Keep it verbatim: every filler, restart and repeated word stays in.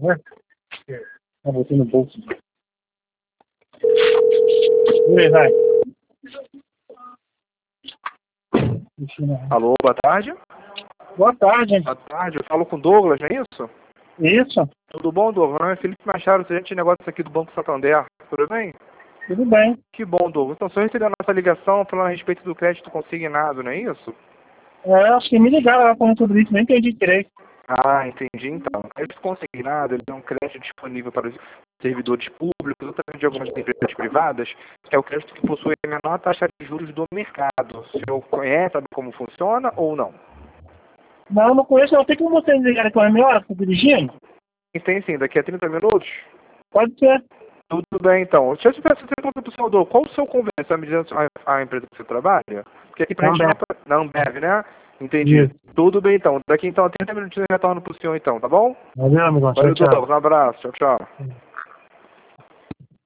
É? Ah, botei no bolso. Oi, vai. Alô, boa tarde. Boa tarde. Boa tarde, eu falo com o Douglas, não é isso? Isso, Tudo bom, Douglas? Meu nome é Felipe Machado, gerente de negócios aqui do Banco Santander. Tudo bem? tudo bem. Que bom, Douglas. Então, só recebi a nossa ligação falando a respeito do crédito consignado, não é isso? É, acho que me ligaram lá falando tudo isso, nem entendi direito. Ah, entendi. Então, o crédito consignado ele é um crédito disponível para os servidores públicos ou também de algumas empresas privadas, que é o crédito que possui a menor taxa de juros do mercado. O senhor conhece, sabe como funciona ou não? Não, não conheço, não. Tem como você me ligar com a minha hora, tô dirigindo? Tem sim, daqui a trinta minutos. Pode ser. Tudo bem, então. Deixa eu te peço você pergunta para o senhor, Douglas, qual o seu convênio? Você está me dizendo a, a empresa que você trabalha? Porque aqui pra Não, gente não, bem. é pra- não bebe, né? Entendi. Isso. Tudo bem, então. Daqui então a trinta minutinhos eu retorno pro senhor, então, tá bom? Valeu, amigo. Tchau, Valeu, tchau. Douglas. Um abraço. Tchau, tchau.